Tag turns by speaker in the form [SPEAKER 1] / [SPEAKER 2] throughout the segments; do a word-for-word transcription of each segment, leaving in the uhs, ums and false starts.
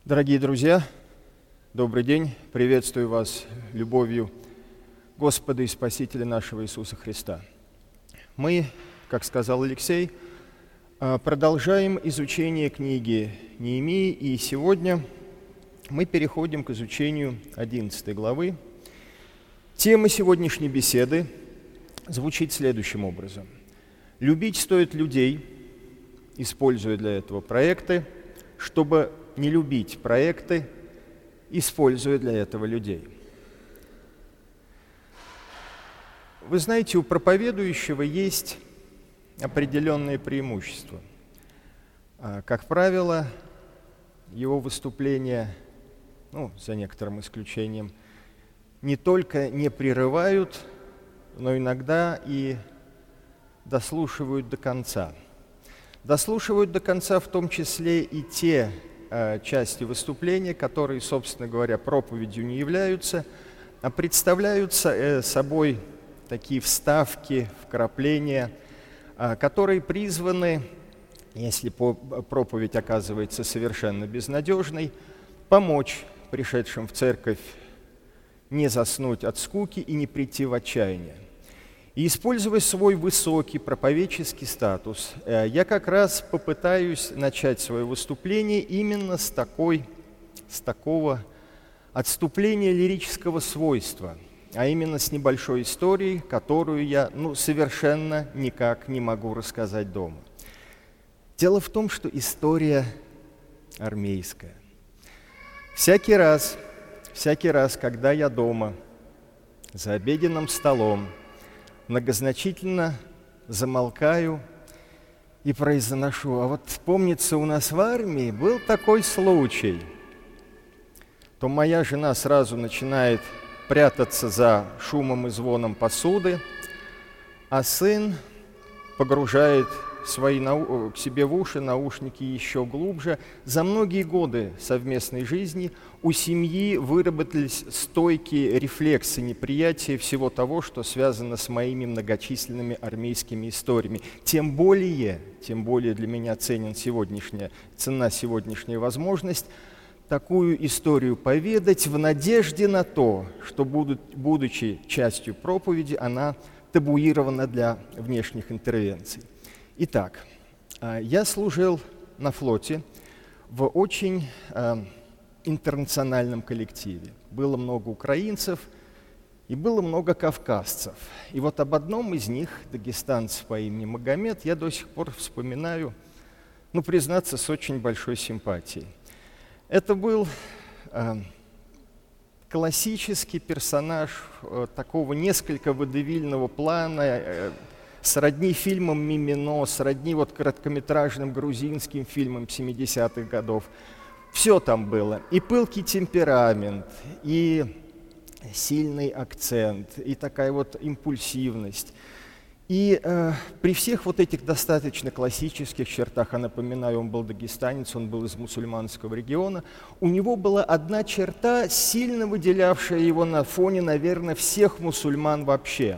[SPEAKER 1] Дорогие друзья, добрый день. Приветствую вас любовью Господа и Спасителя нашего Иисуса Христа. Мы, как сказал Алексей, продолжаем изучение книги Неемии, и сегодня мы переходим к изучению одиннадцатой главы. Тема сегодняшней беседы звучит следующим образом. Любить стоит людей, используя для этого проекты, чтобы не любить проекты, используя для этого людей. Вы знаете, у проповедующего есть определенные преимущества. Как правило, его выступления, ну, за некоторым исключением, не только не прерывают, но иногда и дослушивают до конца. Дослушивают до конца в том числе и те э, части выступления, которые, собственно говоря, проповедью не являются, а представляют э, собой такие вставки, вкрапления, э, которые призваны, если по- проповедь оказывается совершенно безнадежной, помочь пришедшим в церковь не заснуть от скуки и не прийти в отчаяние. И, используя свой высокий проповедческий статус, я как раз попытаюсь начать свое выступление именно с, такой, с такого отступления лирического свойства, а именно с небольшой историей, которую я ну, совершенно никак не могу рассказать дома. Дело в том, что история армейская. Всякий раз, всякий раз, когда я дома, за обеденным столом, многозначительно замолкаю и произношу: а вот помнится, у нас в армии был такой случай. То моя жена сразу начинает прятаться за шумом и звоном посуды, а сын погружает свои нау- к себе в уши наушники еще глубже. За многие годы совместной жизни у семьи выработались стойкие рефлексы неприятия всего того, что связано с моими многочисленными армейскими историями. Тем более, тем более для меня ценен сегодняшняя, цена сегодняшняя возможность такую историю поведать в надежде на то, что, будут, будучи частью проповеди, она табуирована для внешних интервенций. Итак, я служил на флоте в очень э, интернациональном коллективе. Было много украинцев и было много кавказцев. И вот об одном из них, дагестанец по имени Магомед, я до сих пор вспоминаю, ну, признаться, с очень большой симпатией. Это был э, классический персонаж э, такого несколько водевильного плана, э, сродни фильмам «Мимино», сродни вот короткометражным грузинским фильмам семидесятых годов. Все там было. И пылкий темперамент, и сильный акцент, и такая вот импульсивность. И э, при всех вот этих достаточно классических чертах, а напоминаю, он был дагестанец, он был из мусульманского региона, у него была одна черта, сильно выделявшая его на фоне, наверное, всех мусульман вообще.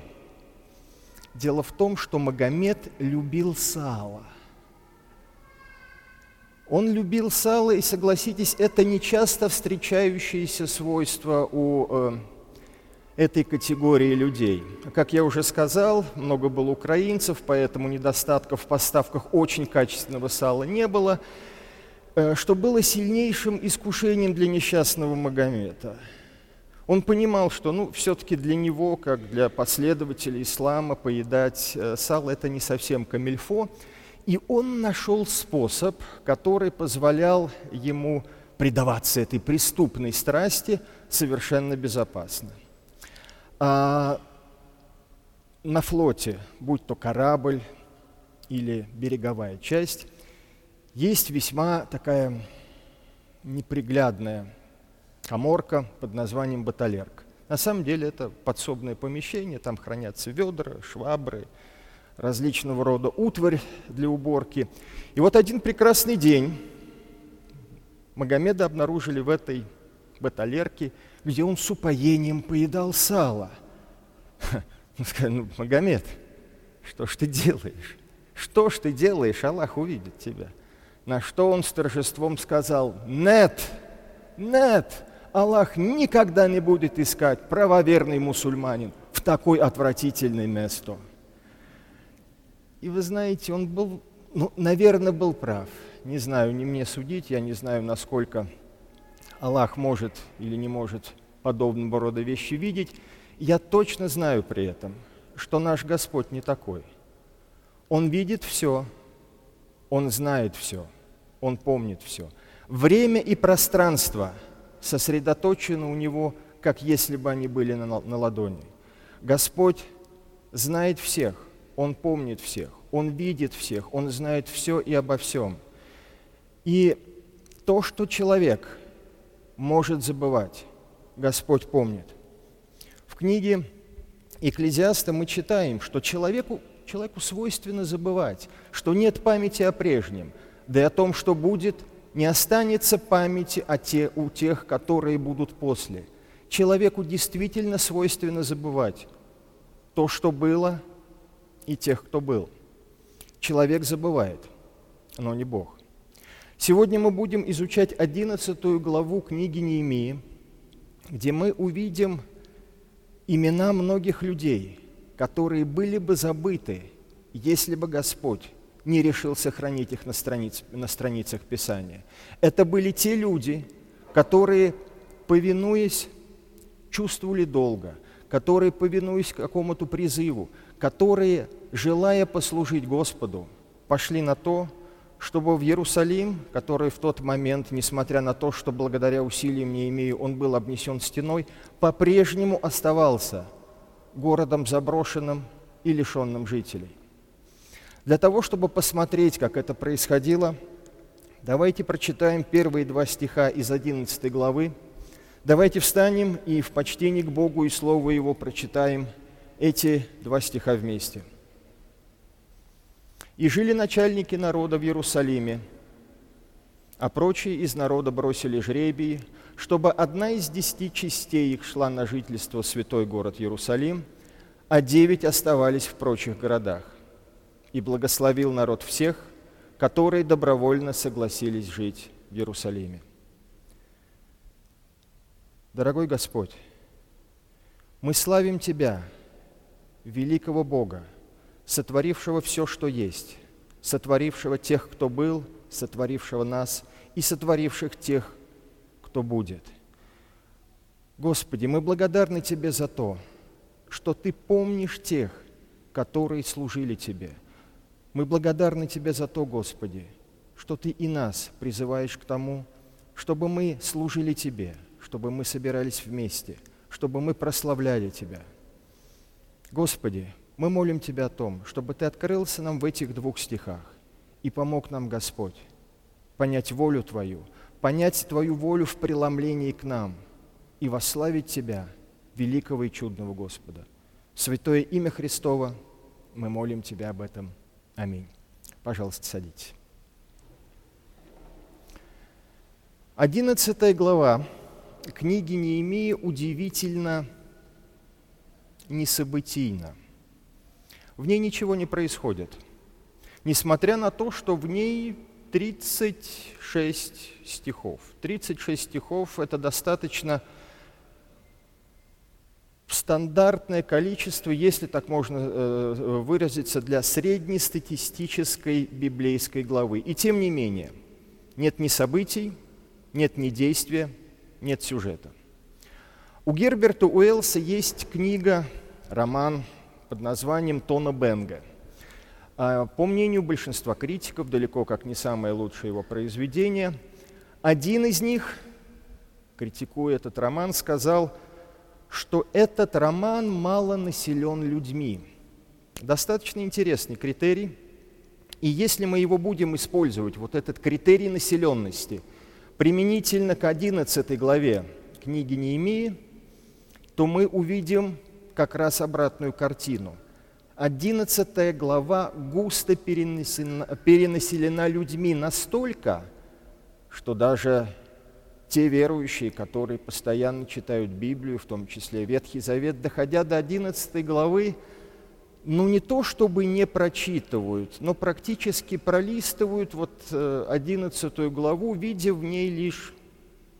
[SPEAKER 1] Дело в том, что Магомед любил сало. Он любил сало, и, согласитесь, это нечасто встречающееся свойство у э, этой категории людей. Как я уже сказал, много было украинцев, поэтому недостатков в поставках очень качественного сала не было, э, что было сильнейшим искушением для несчастного Магомеда. Он понимал, что ну, все-таки для него, как для последователей ислама, поедать э, сало – это не совсем камильфо. И он нашел способ, который позволял ему предаваться этой преступной страсти совершенно безопасно. А на флоте, будь то корабль или береговая часть, есть весьма такая неприглядная каморка под названием баталерка. На самом деле это подсобное помещение, там хранятся ведра, швабры, различного рода утварь для уборки. И вот один прекрасный день Магомеда обнаружили в этой баталерке, где он с упоением поедал сало. Он сказал: ну, Магомед, что ж ты делаешь? Что ж ты делаешь? Аллах увидит тебя. На что он с торжеством сказал: «Нет, нет, Аллах никогда не будет искать правоверный мусульманин в такое отвратительное место. И вы знаете, он был, ну, наверное, был прав. Не знаю, не мне судить, я не знаю, насколько Аллах может или не может подобного рода вещи видеть. Я точно знаю при этом, что наш Господь не такой. Он видит все, Он знает все, Он помнит все. Время и пространство сосредоточены у Него, как если бы они были на, на ладони. Господь знает всех, Он помнит всех, Он видит всех, Он знает все и обо всем. И то, что человек может забывать, Господь помнит. В книге Экклезиаста мы читаем, что человеку, человеку свойственно забывать, что нет памяти о прежнем, да и о том, что будет, не останется памяти о те, у тех, которые будут после. Человеку действительно свойственно забывать то, что было, и тех, кто был. Человек забывает, но не Бог. Сегодня мы будем изучать одиннадцатую главу книги Неемии, где мы увидим имена многих людей, которые были бы забыты, если бы Господь не решил сохранить их на, страниц, на страницах Писания. Это были те люди, которые, повинуясь, чувствовали долга, которые, повинуясь какому-то призыву, которые, желая послужить Господу, пошли на то, чтобы в Иерусалим, который в тот момент, несмотря на то, что благодаря усилиям Неемии он был обнесен стеной, по-прежнему оставался городом заброшенным и лишенным жителей. Для того, чтобы посмотреть, как это происходило, давайте прочитаем первые два стиха из одиннадцатой главы. Давайте встанем и в почтении к Богу и Слову Его прочитаем эти два стиха вместе. «И жили начальники народа в Иерусалиме, а прочие из народа бросили жребии, чтобы одна из десяти частей их шла на жительство в святой город Иерусалим, а девять оставались в прочих городах. И благословил народ всех, которые добровольно согласились жить в Иерусалиме». Дорогой Господь, мы славим Тебя, великого Бога, сотворившего все, что есть, сотворившего тех, кто был, сотворившего нас и сотворивших тех, кто будет. Господи, мы благодарны Тебе за то, что Ты помнишь тех, которые служили Тебе. Мы благодарны Тебе за то, Господи, что Ты и нас призываешь к тому, чтобы мы служили Тебе, чтобы мы собирались вместе, чтобы мы прославляли Тебя. Господи, мы молим Тебя о том, чтобы Ты открылся нам в этих двух стихах и помог нам, Господь, понять волю Твою, понять Твою волю в преломлении к нам и восславить Тебя, великого и чудного Господа. В святое имя Христово мы молим Тебя об этом. Аминь. Пожалуйста, садитесь. Одиннадцатая глава книги Неемии удивительно несобытийна. В ней ничего не происходит, несмотря на то, что в ней тридцать шесть стихов. тридцать шесть стихов – это достаточно стандартное количество, если так можно э, выразиться, для среднестатистической библейской главы. И тем не менее, нет ни событий, нет ни действия, нет сюжета. У Герберта Уэллса есть книга, роман под названием «Тона Бенга». По мнению большинства критиков, далеко как не самое лучшее его произведение. Один из них, критикуя этот роман, сказал, что этот роман мало населен людьми. Достаточно интересный критерий. И если мы его будем использовать, вот этот критерий населенности, применительно к одиннадцатой главе книги Неемии, то мы увидим как раз обратную картину. Одиннадцатая глава густо перенаселена, перенаселена людьми настолько, что даже те верующие, которые постоянно читают Библию, в том числе Ветхий Завет, доходя до одиннадцатой главы, ну не то чтобы не прочитывают, но практически пролистывают вот одиннадцатую главу, видя в ней лишь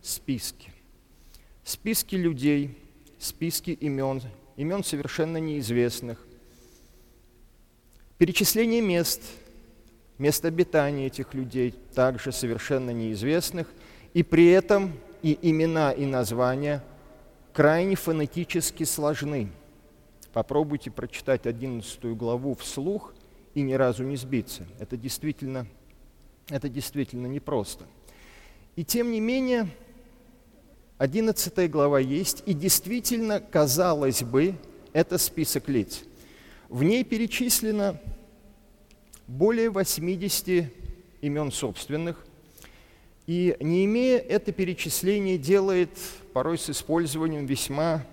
[SPEAKER 1] списки. Списки людей, списки имен, имен совершенно неизвестных, перечисление мест, мест обитания этих людей, также совершенно неизвестных, и при этом и имена, и названия крайне фонетически сложны. Попробуйте прочитать одиннадцатую главу вслух и ни разу не сбиться. Это действительно, это действительно непросто. И тем не менее, одиннадцатая глава есть, и действительно, казалось бы, это список лиц. В ней перечислено более восьмидесяти имен собственных, и не имея это перечисление, делает порой с использованием весьма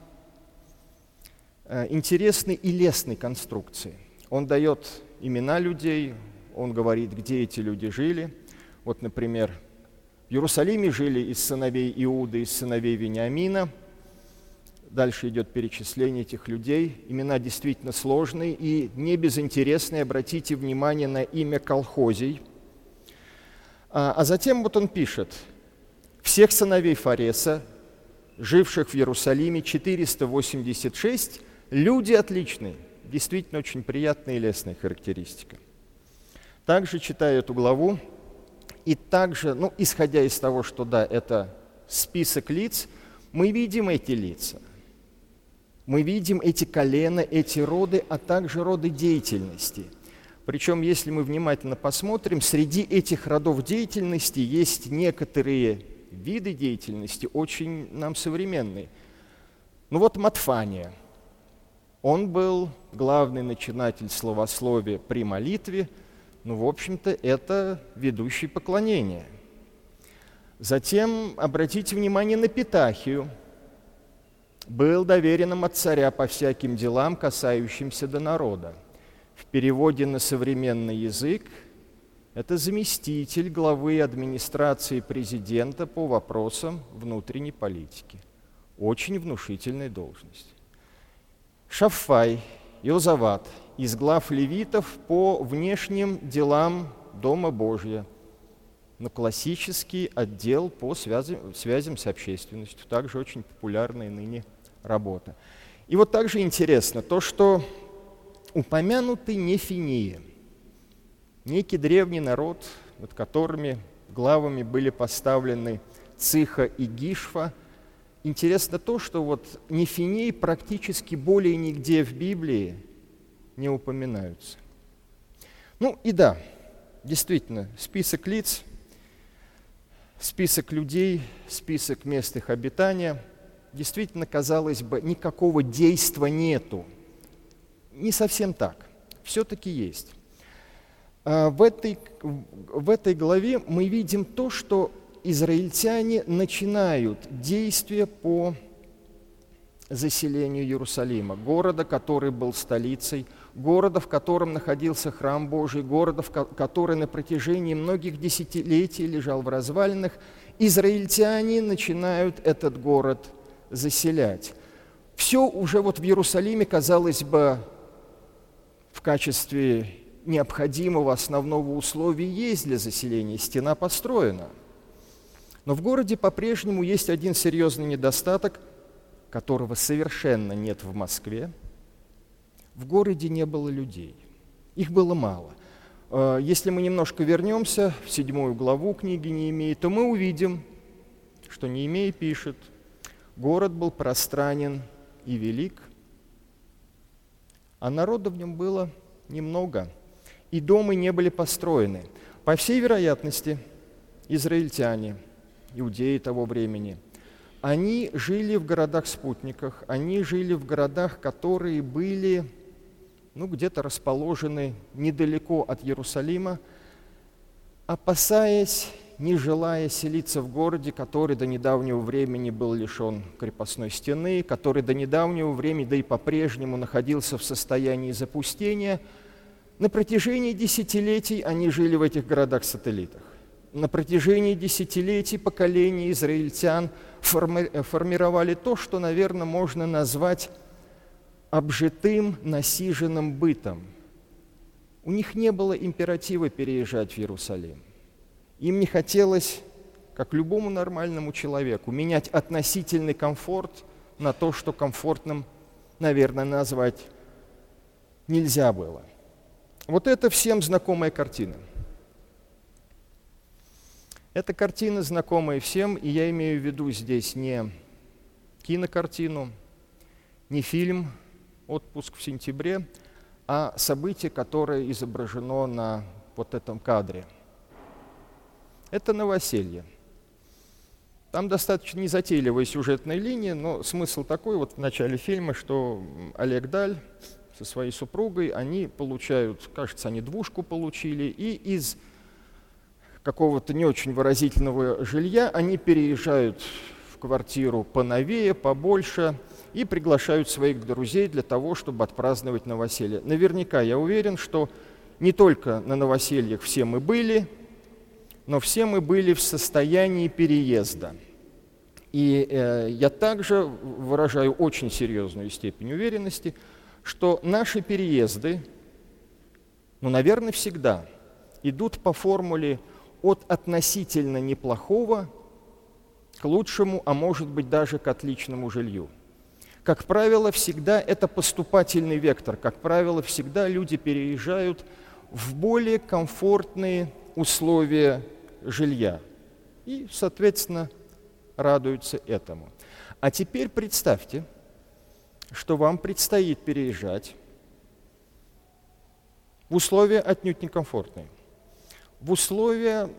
[SPEAKER 1] интересной и лестной конструкции. Он дает имена людей, он говорит, где эти люди жили. Вот, например, в Иерусалиме жили из сыновей Иуды, из сыновей Вениамина. Дальше идет перечисление этих людей. Имена действительно сложные и не безинтересные. Обратите внимание на имя Колхозий. А, а затем вот он пишет: всех сыновей Фареса, живших в Иерусалиме, четыреста восемьдесят шесть, люди отличные. Действительно очень приятная и лестная характеристика. Также читаю эту главу, и также, ну, исходя из того, что да, это список лиц, мы видим эти лица. Мы видим эти колена, эти роды, а также роды деятельности. Причем, если мы внимательно посмотрим, среди этих родов деятельности есть некоторые виды деятельности, очень нам современные. Ну вот Матфания. Он был главный начинатель словословия при молитве. Ну, в общем-то, это ведущий поклонение. Затем обратите внимание на Петахию. Был доверенным от царя по всяким делам, касающимся до народа. В переводе на современный язык это заместитель главы администрации президента по вопросам внутренней политики. Очень внушительная должность. Шаффай, Иозават, из глав левитов по внешним делам Дома Божия, но классический отдел по связям, связям с общественностью, также очень популярная ныне работа. И вот также интересно то, что упомянуты нефинии, некий древний народ, над которыми главами были поставлены Циха и Гишфа. Интересно то, что вот нефинеи практически более нигде в Библии не упоминаются. Ну и да, действительно, список лиц, список людей, список мест их обитания. Действительно, казалось бы, никакого действа нету. Не совсем так. Все-таки есть. В этой, в этой главе мы видим то, что израильтяне начинают действия по заселению Иерусалима, города, который был столицей, города, в котором находился храм Божий, города, который на протяжении многих десятилетий лежал в развалинах. Израильтяне начинают этот город заселять. Все уже вот в Иерусалиме, казалось бы, в качестве необходимого основного условия есть для заселения. Стена построена. Но в городе по-прежнему есть один серьезный недостаток, которого совершенно нет в Москве. В городе не было людей. Их было мало. Если мы немножко вернемся в седьмую главу книги Неемии, то мы увидим, что Неемия пишет: город был пространен и велик, а народа в нем было немного, и дома не были построены. По всей вероятности, израильтяне, иудеи того времени, они жили в городах-спутниках, они жили в городах, которые были, ну, где-то расположены недалеко от Иерусалима, опасаясь, не желая селиться в городе, который до недавнего времени был лишен крепостной стены, который до недавнего времени, да и по-прежнему находился в состоянии запустения. На протяжении десятилетий они жили в этих городах-сателлитах. На протяжении десятилетий поколения израильтян форми- формировали то, что, наверное, можно назвать обжитым, насиженным бытом. У них не было императива переезжать в Иерусалим. Им не хотелось как любому нормальному человеку, менять относительный комфорт на то, что комфортным, наверное, назвать нельзя было. Вот это всем знакомая картина. Эта картина знакомая всем, и я имею в виду здесь не кинокартину, не фильм «Отпуск в сентябре», а событие, которое изображено на вот этом кадре. Это новоселье. Там достаточно незатейливая сюжетная линия, но смысл такой вот в начале фильма, что Олег Даль со своей супругой, они получают, кажется, они двушку получили, и из какого-то не очень выразительного жилья они переезжают в квартиру поновее, побольше, и приглашают своих друзей для того, чтобы отпраздновать новоселье. Наверняка я уверен, что не только на новосельях все мы были, но все мы были в состоянии переезда. И э, я также выражаю очень серьезную степень уверенности, что наши переезды, ну, наверное, всегда идут по формуле от относительно неплохого к лучшему, а может быть даже к отличному жилью. Как правило, всегда это поступательный вектор. Как правило, всегда люди переезжают в более комфортные условия жилья и, соответственно, радуются этому. А теперь представьте, что вам предстоит переезжать в условия отнюдь некомфортные, в условия,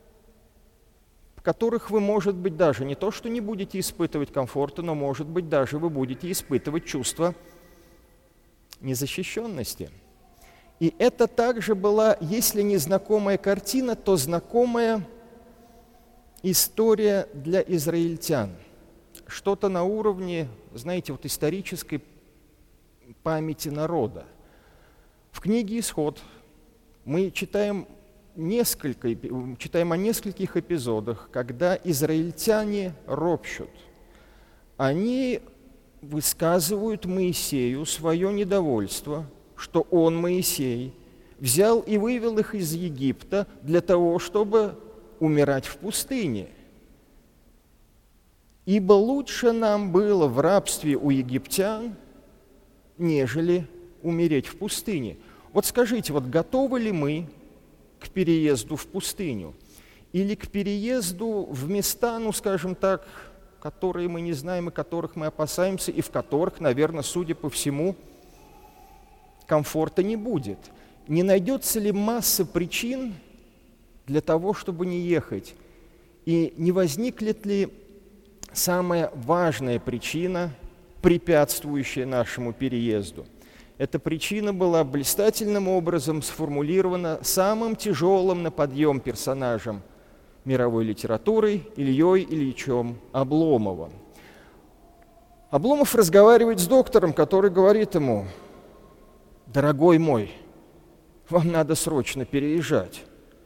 [SPEAKER 1] в которых вы, может быть, даже не то, что не будете испытывать комфорта, но, может быть, даже вы будете испытывать чувство незащищенности. И это также была, если не знакомая картина, то знакомая история для израильтян. Что-то на уровне, знаете, вот исторической памяти народа. В книге «Исход» мы читаем, несколько, читаем о нескольких эпизодах, когда израильтяне ропщут. Они высказывают Моисею свое недовольство, что он, Моисей, взял и вывел их из Египта для того, чтобы умирать в пустыне. Ибо лучше нам было в рабстве у египтян, нежели умереть в пустыне. Вот скажите, вот готовы ли мы к переезду в пустыню? Или к переезду в места, ну, скажем так, которые мы не знаем, и которых мы опасаемся, и в которых, наверное, судя по всему, комфорта не будет? Не найдется ли масса причин для того, чтобы не ехать? И не возникнет ли самая важная причина, препятствующая нашему переезду? Эта причина была блистательным образом сформулирована самым тяжелым на подъем персонажем мировой литературы Ильей Ильичем Обломовым. Обломов разговаривает с доктором, который говорит ему: «Дорогой мой, вам надо срочно переезжать».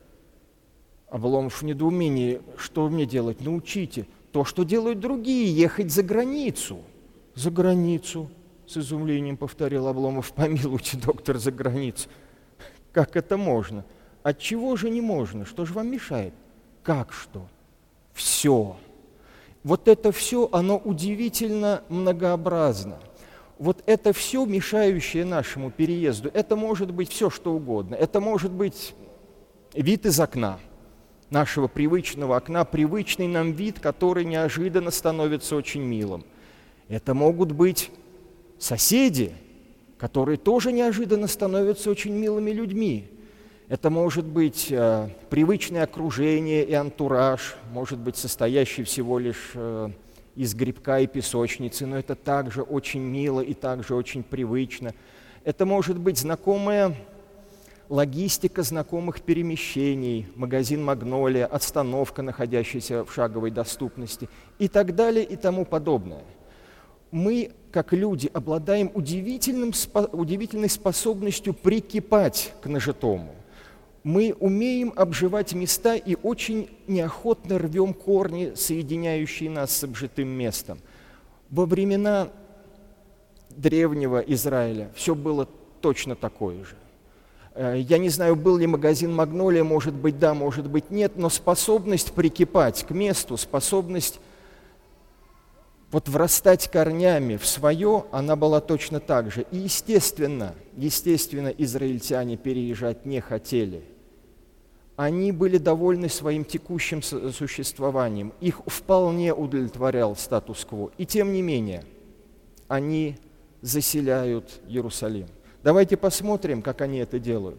[SPEAKER 1] Обломов в недоумении: «Что мне делать? Научите». «То, что делают другие, ехать за границу». «За границу», — с изумлением повторил Обломов. «Помилуйте, доктор, за границу. Как это можно? Отчего же не можно? Что же вам мешает?» «Как что?» «Все». Вот это все, оно удивительно многообразно. Вот это все, мешающее нашему переезду, это может быть все, что угодно. Это может быть вид из окна, нашего привычного окна, привычный нам вид, который неожиданно становится очень милым. Это могут быть соседи, которые тоже неожиданно становятся очень милыми людьми. Это может быть э, привычное окружение и антураж, может быть состоящий всего лишь э, из грибка и песочницы, но это также очень мило и также очень привычно. Это может быть знакомая логистика знакомых перемещений, магазин «Магнолия», остановка, находящаяся в шаговой доступности и так далее и тому подобное. Мы, как люди, обладаем удивительным, удивительной способностью прикипать к нажитому. Мы умеем обживать места и очень неохотно рвем корни, соединяющие нас с обжитым местом. Во времена древнего Израиля все было точно такое же. Я не знаю, был ли магазин «Магнолия», может быть, да, может быть, нет, но способность прикипать к месту, способность вот врастать корнями в свое, она была точно так же. И, естественно, естественно, израильтяне переезжать не хотели. Они были довольны своим текущим существованием. Их вполне удовлетворял статус-кво. И тем не менее, они заселяют Иерусалим. Давайте посмотрим, как они это делают.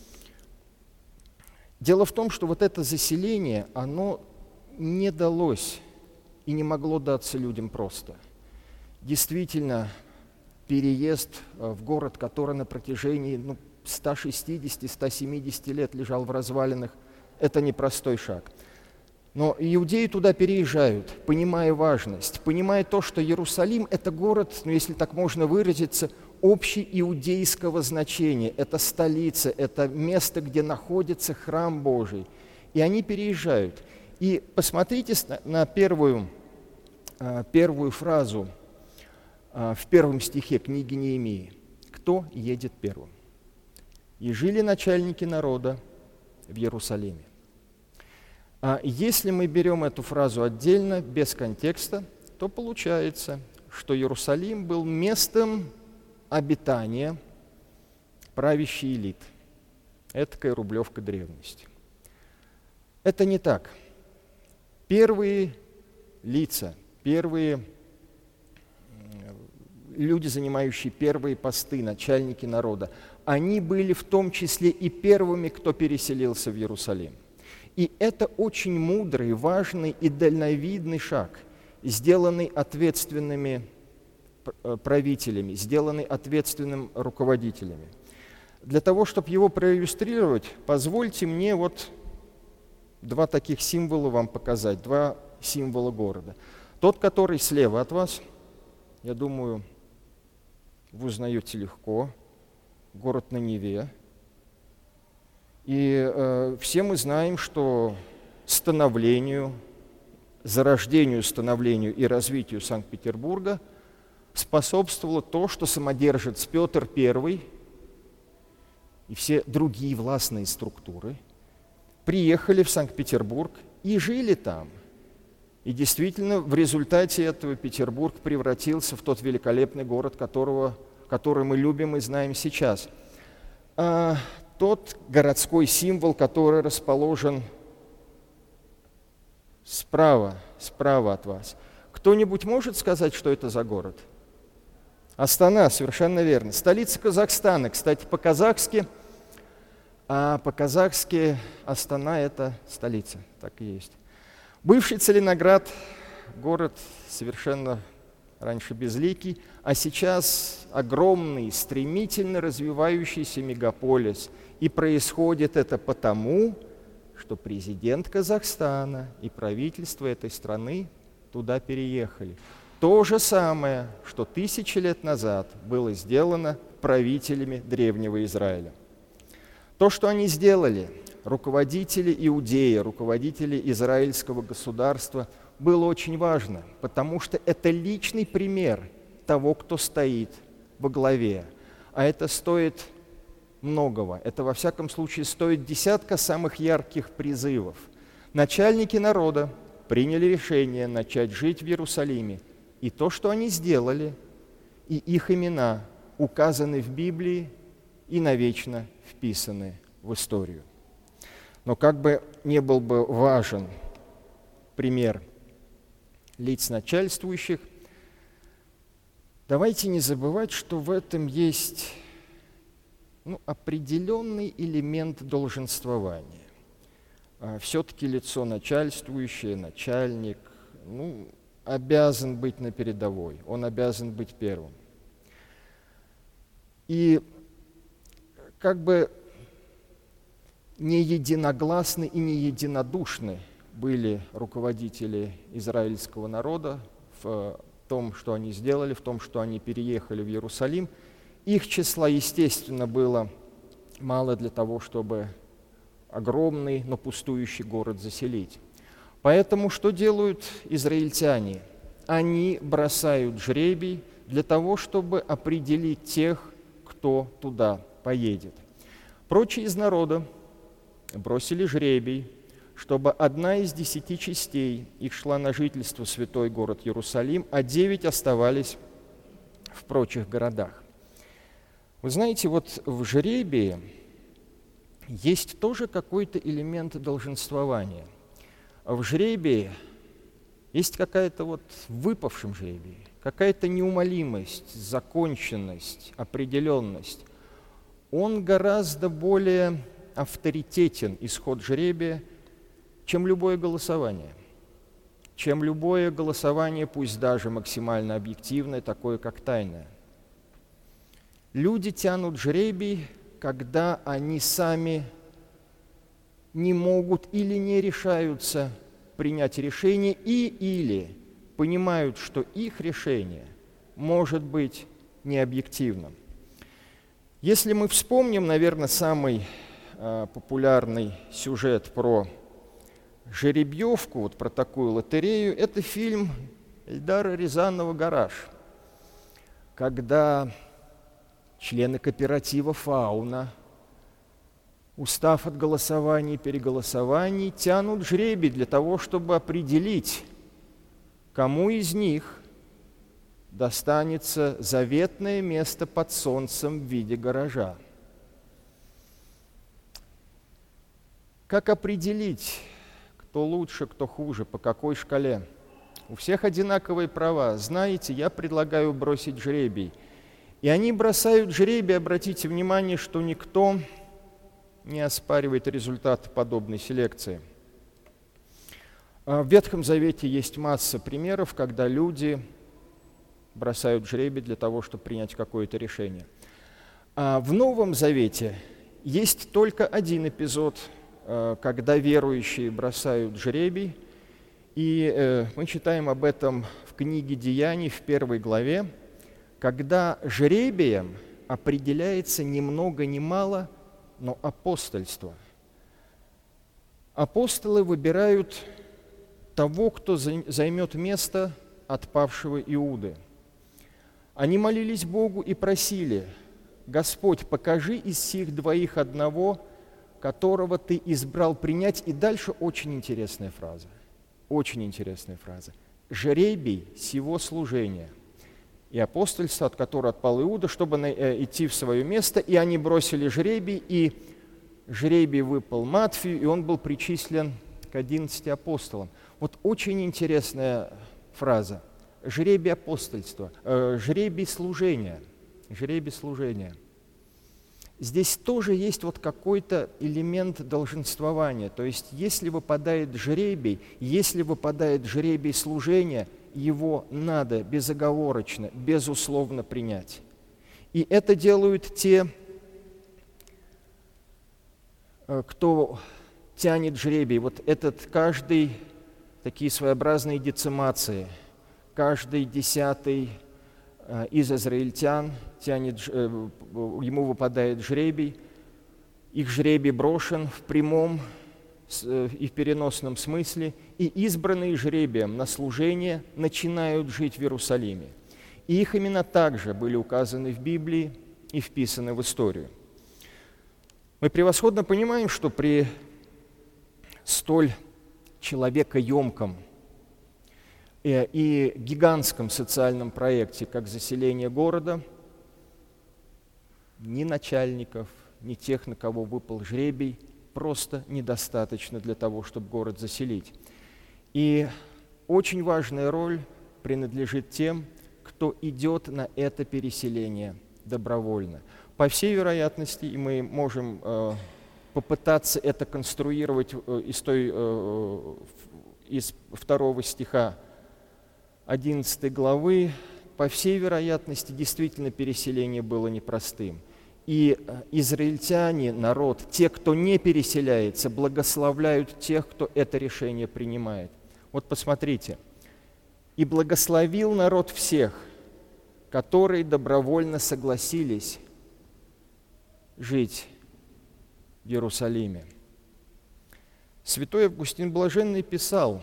[SPEAKER 1] Дело в том, что вот это заселение, оно не далось и не могло даться людям просто. Действительно, переезд в город, который на протяжении ну, сто шестьдесят - сто семьдесят лет лежал в развалинах, это непростой шаг. Но иудеи туда переезжают, понимая важность, понимая то, что Иерусалим – это город, ну, если так можно выразиться, общеиудейского значения. Это столица, это место, где находится храм Божий. И они переезжают. И посмотрите на первую, первую фразу в первом стихе книги Неемии. Кто едет первым? «И жили начальники народа в Иерусалиме». А если мы берем эту фразу отдельно, без контекста, то получается, что Иерусалим был местом обитания правящей элиты. Этакая Рублевка древности. Это не так. Первые лица, первые люди, занимающие первые посты, начальники народа, они были в том числе и первыми, кто переселился в Иерусалим. И это очень мудрый, важный и дальновидный шаг, сделанный ответственными правителями, сделанный ответственными руководителями. Для того, чтобы его проиллюстрировать, позвольте мне вот два таких символа вам показать, два символа города. Тот, который слева от вас, я думаю, вы узнаете легко, город на Неве. И э, все мы знаем, что становлению, зарождению, становлению и развитию Санкт-Петербурга способствовало то, что самодержец Петр Первый и все другие властные структуры приехали в Санкт-Петербург и жили там. И действительно, в результате этого Петербург превратился в тот великолепный город, которого, который мы любим и знаем сейчас. А тот городской символ, который расположен справа, справа от вас. Кто-нибудь может сказать, что это за город? Астана, совершенно верно. Столица Казахстана. Кстати, по-казахски, а по-казахски Астана – это столица, так и есть. Бывший Целиноград, город совершенно раньше безликий, а сейчас огромный, стремительно развивающийся мегаполис. И происходит это потому, что президент Казахстана и правительство этой страны туда переехали. То же самое, что тысячи лет назад было сделано правителями древнего Израиля. То, что они сделали, руководители Иудеи, руководители израильского государства, было очень важно, потому что это личный пример того, кто стоит во главе. А это стоит многого. Это, во всяком случае, стоит десятка самых ярких призывов. Начальники народа приняли решение начать жить в Иерусалиме. И то, что они сделали, и их имена указаны в Библии и навечно вписаны в историю. Но как бы не был бы важен пример лиц начальствующих, давайте не забывать, что в этом есть ну, определенный элемент долженствования. А все-таки лицо начальствующее, начальник, ну, обязан быть на передовой, он обязан быть первым. И как бы не единогласны и не единодушны были руководители израильского народа в том, что они сделали, в том, что они переехали в Иерусалим. Их числа, естественно, было мало для того, чтобы огромный, но пустующий город заселить. Поэтому что делают израильтяне? Они бросают жребий для того, чтобы определить тех, кто туда поедет. Прочие из народа бросили жребий, чтобы одна из десяти частей их шла на жительство в святой город Иерусалим, а девять оставались в прочих городах. Вы знаете, вот в жребии есть тоже какой-то элемент долженствования. В жребии есть какая-то вот в выпавшем жребии, какая-то неумолимость, законченность, определенность. Он гораздо более авторитетен, исход жребия, чем любое голосование. Чем любое голосование, пусть даже максимально объективное, такое как тайное. Люди тянут жребий, когда они сами не могут или не решаются принять решение, и или понимают, что их решение может быть необъективным. Если мы вспомним, наверное, самый э, популярный сюжет про жеребьевку, вот про такую лотерею, это фильм Эльдара Рязанова «Гараж», когда члены кооператива «Фауна», устав от голосований и переголосований, тянут жребий для того, чтобы определить, кому из них достанется заветное место под солнцем в виде гаража. Как определить, кто лучше, кто хуже, по какой шкале? У всех одинаковые права. Знаете, я предлагаю бросить жребий. И они бросают жребий, обратите внимание, что никто не оспаривает результаты подобной селекции. В Ветхом Завете есть масса примеров, когда люди бросают жребий для того, чтобы принять какое-то решение. А в Новом Завете есть только один эпизод, когда верующие бросают жребий, и мы читаем об этом в книге Деяний в первой главе, когда жребием определяется ни много ни мало, но апостольство. Апостолы выбирают того, кто займет место отпавшего Иуды. Они молились Богу и просили: «Господь, покажи из сих двоих одного, которого Ты избрал принять». И дальше очень интересная фраза. Очень интересная фраза. «Жребий сего служения и апостольства, от которого отпал Иуда, чтобы идти в свое место». И они бросили жребий, и жребий выпал Матфею, и он был причислен к одиннадцати апостолам. Вот очень интересная фраза. Жребий апостольства, э, жребий служения, жребий служения. Здесь тоже есть вот какой-то элемент долженствования. То есть, если выпадает жребий, если выпадает жребий служения, его надо безоговорочно, безусловно принять. И это делают те, кто тянет жребий. Вот этот каждый, такие своеобразные децимации, каждый десятый из израильтян тянет, ему выпадает жребий, их жребий брошен в прямом и в переносном смысле, и избранные жребием на служение начинают жить в Иерусалиме. И их имена также были указаны в Библии и вписаны в историю. Мы превосходно понимаем, что при столь человекоемком и гигантском социальном проекте, как заселение города, ни начальников, ни тех, на кого выпал жребий, просто недостаточно для того, чтобы город заселить. И очень важная роль принадлежит тем, кто идет на это переселение добровольно. По всей вероятности, и мы можем э, попытаться это конструировать э, из, той, э, из второго стиха одиннадцатой главы, по всей вероятности, действительно переселение было непростым. И израильтяне, народ, те, кто не переселяется, благословляют тех, кто это решение принимает. Вот посмотрите. «И благословил народ всех, которые добровольно согласились жить в Иерусалиме». Святой Августин Блаженный писал,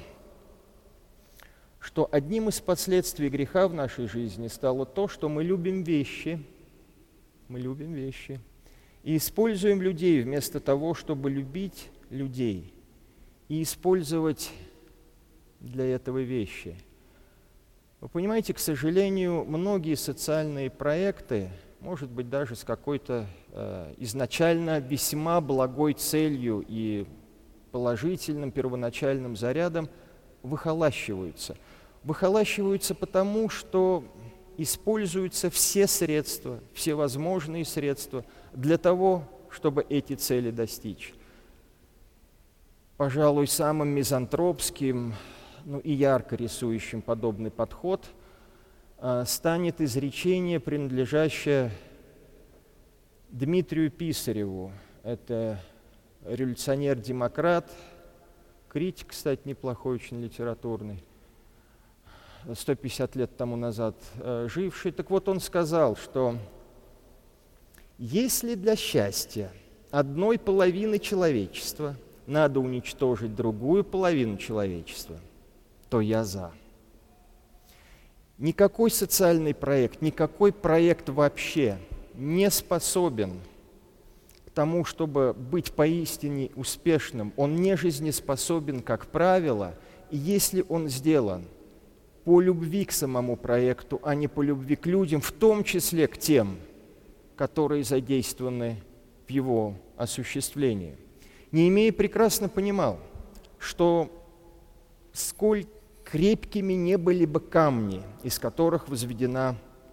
[SPEAKER 1] что одним из последствий греха в нашей жизни стало то, что мы любим вещи, мы любим вещи, и используем людей вместо того, чтобы любить людей и использовать для этого вещи. Вы понимаете, к сожалению, многие социальные проекты, может быть, даже с какой-то э, изначально весьма благой целью и положительным первоначальным зарядом, выхолащиваются. Выхолащиваются потому, что используются все средства, все возможные средства для того, чтобы эти цели достичь. Пожалуй, самым мизантропским, ну и ярко рисующим подобный подход э, станет изречение, принадлежащее Дмитрию Писареву. Это революционер-демократ, критик, кстати, неплохой, очень литературный, сто пятьдесят лет тому назад э, живший. Так вот, он сказал, что если для счастья одной половины человечества надо уничтожить другую половину человечества, то я за. Никакой социальный проект, никакой проект вообще не способен к тому, чтобы быть поистине успешным. Он не жизнеспособен, как правило, и если он сделан по любви к самому проекту, а не по любви к людям, в том числе к тем, которые задействованы в его осуществлении. Неемей прекрасно понимал, что сколь крепкими не были бы камни, из которых возведена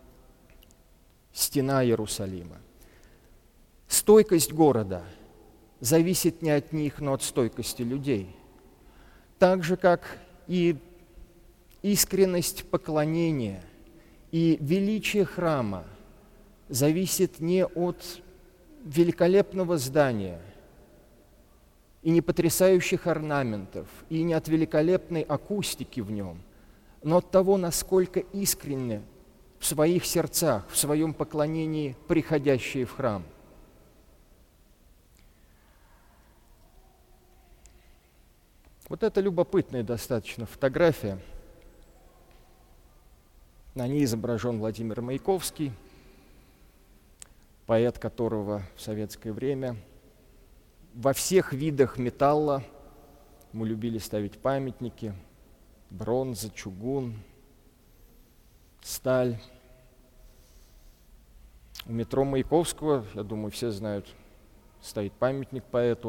[SPEAKER 1] стена Иерусалима, стойкость города зависит не от них, но от стойкости людей. Так же, как и искренность поклонения и величие храма зависит не от великолепного здания и не потрясающих орнаментов, и не от великолепной акустики в нем, но от того, насколько искренне в своих сердцах, в своем поклонении приходящие в храм. Вот это любопытная достаточно фотография. На ней изображен Владимир Маяковский, поэт, которого в советское время во всех видах металла мы любили ставить памятники: бронза, чугун, сталь. У метро Маяковского, я думаю, все знают, стоит памятник поэту,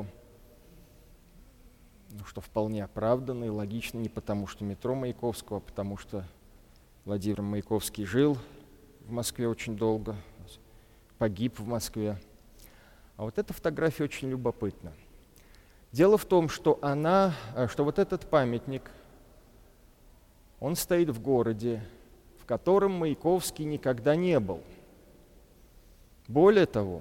[SPEAKER 1] ну, что вполне оправданно и логично, не потому что метро Маяковского, а потому что Владимир Маяковский жил в Москве очень долго, погиб в Москве. А вот эта фотография очень любопытна. Дело в том, что она, что вот этот памятник, он стоит в городе, в котором Маяковский никогда не был. Более того,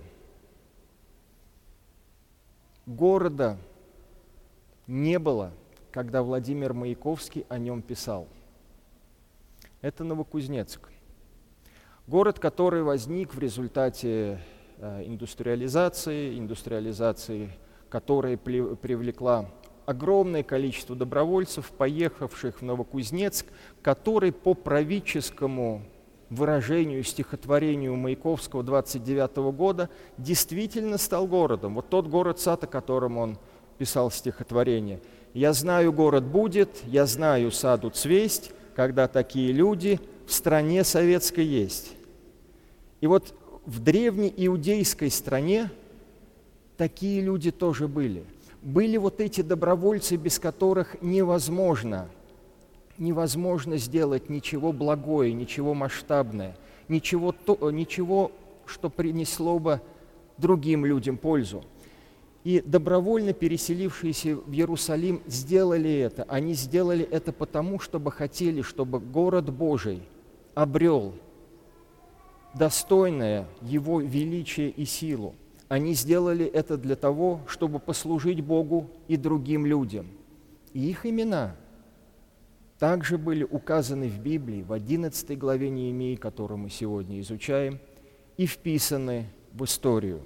[SPEAKER 1] города не было, когда Владимир Маяковский о нем писал. Это Новокузнецк. Город, который возник в результате э, индустриализации, индустриализации, которая при, привлекла огромное количество добровольцев, поехавших в Новокузнецк, который по правительскому выражению, стихотворению Маяковского двадцать девятого года действительно стал городом. Вот тот город-сад, о котором он писал стихотворение. «Я знаю, город будет, я знаю, саду цвесть, когда такие люди в стране советской есть». И вот в древней иудейской стране такие люди тоже были. Были вот эти добровольцы, без которых невозможно, невозможно сделать ничего благое, ничего масштабное, ничего, то, ничего, что принесло бы другим людям пользу. И добровольно переселившиеся в Иерусалим сделали это. Они сделали это потому, чтобы хотели, чтобы город Божий обрел достойное его величие и силу. Они сделали это для того, чтобы послужить Богу и другим людям. И их имена также были указаны в Библии, в одиннадцатой главе Неемии, которую мы сегодня изучаем, и вписаны в историю.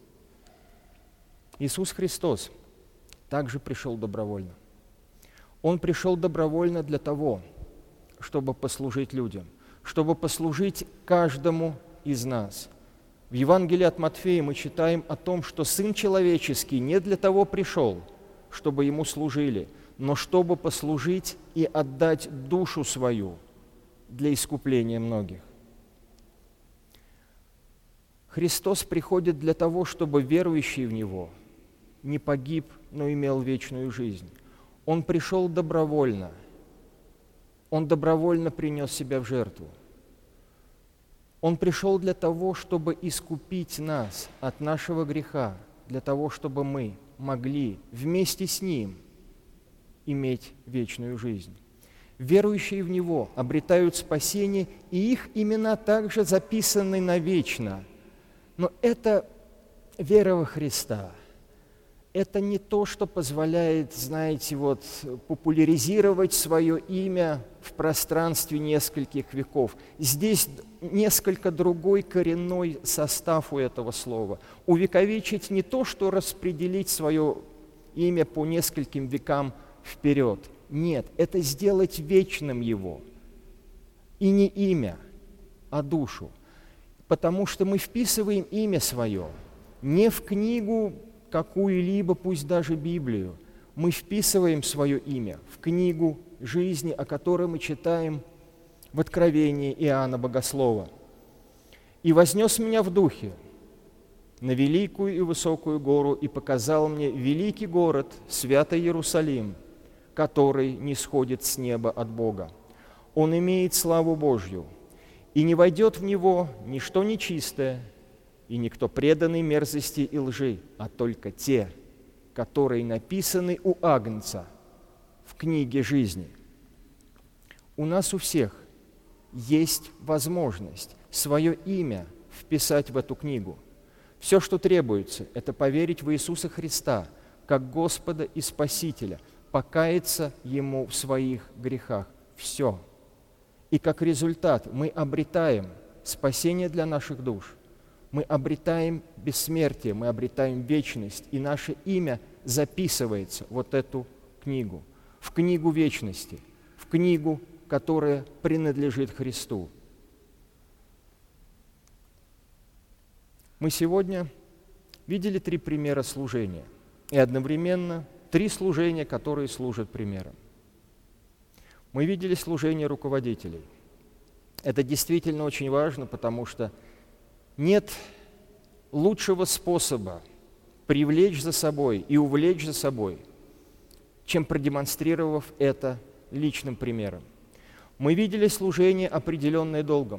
[SPEAKER 1] Иисус Христос также пришел добровольно. Он пришел добровольно для того, чтобы послужить людям, чтобы послужить каждому из нас. В Евангелии от Матфея мы читаем о том, что Сын Человеческий не для того пришел, чтобы Ему служили, но чтобы послужить и отдать душу свою для искупления многих. Христос приходит для того, чтобы верующий в Него не погиб, но имел вечную жизнь. Он пришел добровольно. Он добровольно принес себя в жертву. Он пришел для того, чтобы искупить нас от нашего греха, для того, чтобы мы могли вместе с Ним иметь вечную жизнь. Верующие в Него обретают спасение, и их имена также записаны навечно. Но это вера во Христа. Это не то, что позволяет, знаете, вот, популяризировать свое имя в пространстве нескольких веков. Здесь несколько другой коренной состав у этого слова. Увековечить не то, что распределить свое имя по нескольким векам вперед. Нет, это сделать вечным его. И не имя, а душу. Потому что мы вписываем имя свое не в книгу какую-либо, пусть даже Библию. Мы вписываем свое имя в книгу жизни, о которой мы читаем в Откровении Иоанна Богослова. «И вознес меня в духе на великую и высокую гору, и показал мне великий город, святый Иерусалим, который нисходит с неба от Бога. Он имеет славу Божью, и не войдет в него ничто нечистое, и никто преданный мерзости и лжи, а только те, которые написаны у Агнца в книге жизни». У нас у всех есть возможность свое имя вписать в эту книгу. Все, что требуется, это поверить в Иисуса Христа как Господа и Спасителя, покаяться Ему в своих грехах. Все. И как результат мы обретаем спасение для наших душ, мы обретаем бессмертие, мы обретаем вечность, и наше имя записывается в вот эту книгу, в книгу вечности, в книгу, которая принадлежит Христу. Мы сегодня видели три примера служения, и одновременно три служения, которые служат примером. Мы видели служение руководителей. Это действительно очень важно, потому что нет лучшего способа привлечь за собой и увлечь за собой, чем продемонстрировав это личным примером. Мы видели служение, определенное долгом.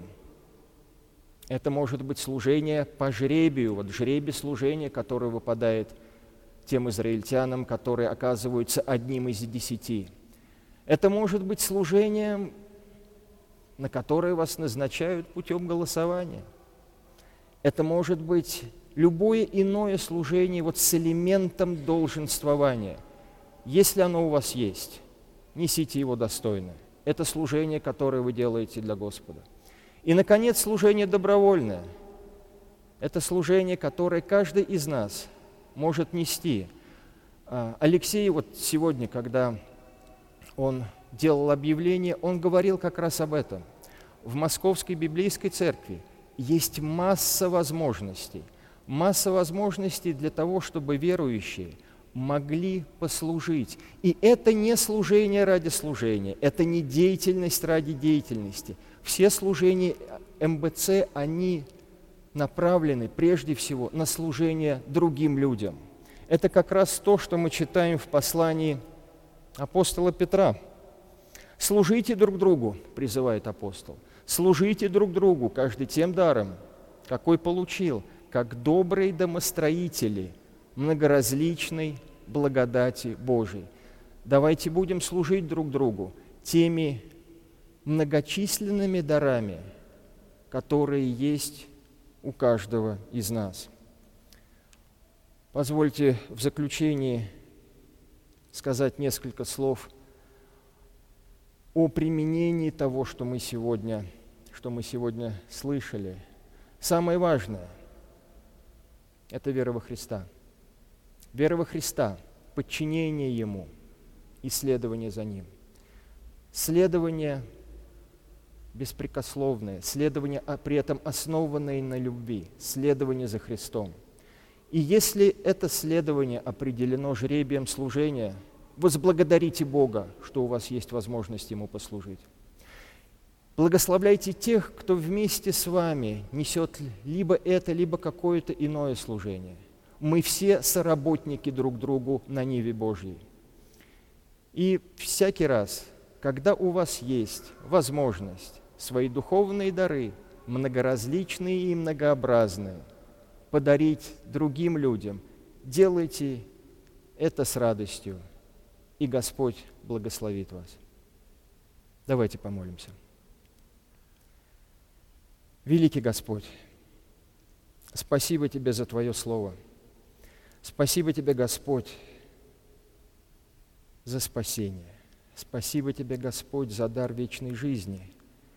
[SPEAKER 1] Это может быть служение по жребию, вот жребий служения, которое выпадает тем израильтянам, которые оказываются одним из десяти. Это может быть служение, на которое вас назначают путем голосования. Это может быть любое иное служение вот с элементом долженствования. Если оно у вас есть, несите его достойно. Это служение, которое вы делаете для Господа. И, наконец, служение добровольное. Это служение, которое каждый из нас может нести. Алексей вот сегодня, когда он делал объявление, он говорил как раз об этом. В Московской библейской церкви есть масса возможностей, масса возможностей для того, чтобы верующие могли послужить. И это не служение ради служения, это не деятельность ради деятельности. Все служения эм бэ цэ, они направлены прежде всего на служение другим людям. Это как раз то, что мы читаем в послании апостола Петра. «Служите друг другу», призывает апостол, «служите друг другу, каждый тем даром, какой получил, как добрые домостроители многоразличной благодати Божией». Давайте будем служить друг другу теми многочисленными дарами, которые есть у каждого из нас. Позвольте в заключении сказать несколько слов о применении того, что мы сегодня, что мы сегодня слышали. Самое важное – это вера во Христа. Вера во Христа, подчинение Ему и следование за Ним. Следование беспрекословное, следование, а при этом основанное на любви, следование за Христом. И если это следование определено жребием служения, возблагодарите Бога, что у вас есть возможность Ему послужить. Благословляйте тех, кто вместе с вами несет либо это, либо какое-то иное служение. Мы все соработники друг другу на ниве Божьей. И всякий раз, когда у вас есть возможность свои духовные дары, многоразличные и многообразные, подарить другим людям, делайте это с радостью, и Господь благословит вас. Давайте помолимся. Великий Господь, спасибо Тебе за Твое Слово. Спасибо Тебе, Господь, за спасение. Спасибо Тебе, Господь, за дар вечной жизни.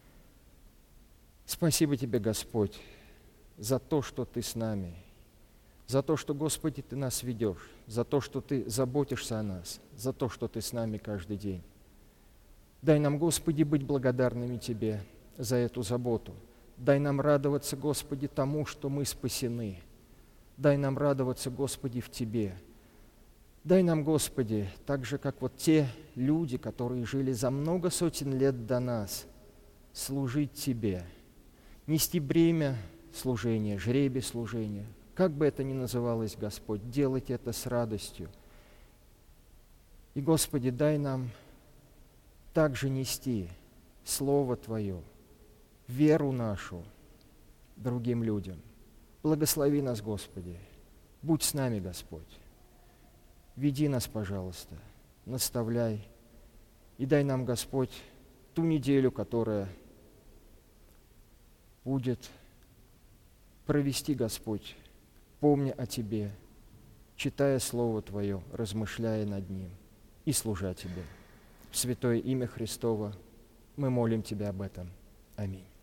[SPEAKER 1] Спасибо Тебе, Господь, за то, что Ты с нами, за то, что, Господи, Ты нас ведешь, за то, что Ты заботишься о нас, за то, что Ты с нами каждый день. Дай нам, Господи, быть благодарными Тебе за эту заботу. Дай нам радоваться, Господи, тому, что мы спасены. Дай нам радоваться, Господи, в Тебе. Дай нам, Господи, так же, как вот те люди, которые жили за много сотен лет до нас, служить Тебе, нести бремя служения, жребий служения, как бы это ни называлось, Господь, делать это с радостью. И, Господи, дай нам также нести Слово Твое, веру нашу другим людям. Благослови нас, Господи. Будь с нами, Господь. Веди нас, пожалуйста, наставляй. И дай нам, Господь, ту неделю, которая будет провести, Господь, помня о Тебе, читая Слово Твое, размышляя над ним и служа Тебе. В святое имя Христово мы молим Тебя об этом. Аминь.